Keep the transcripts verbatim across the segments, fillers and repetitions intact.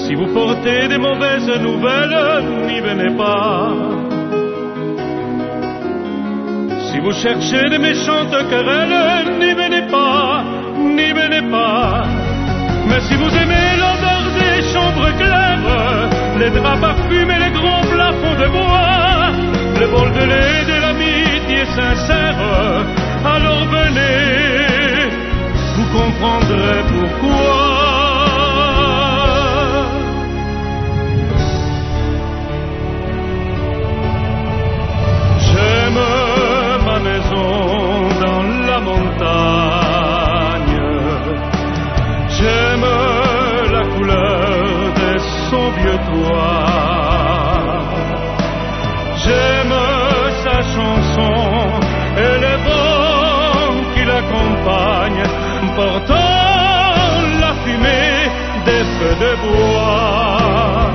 Si vous portez des mauvaises nouvelles, n'y venez pas. Si vous cherchez des méchantes querelles, n'y venez pas, n'y venez pas. Mais si vous aimez l'odeur des chambres claires, les draps parfumés, les grands plafonds de bois, le bol de lait de l'amitié sincère, alors venez, vous comprendrez pourquoi. J'aime ma maison dans la montagne, j'aime la couleur de son vieux toit, j'aime sa chanson et le vent qui l'accompagne, portant la fumée des feux de bois.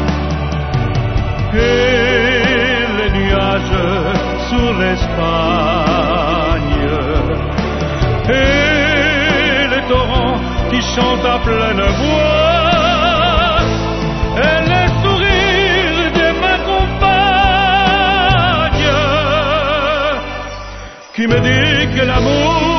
Et les nuages sur l'Espagne, et les torrents qui chantent à pleine voix, et les sourires de ma compagne qui me dit que l'amour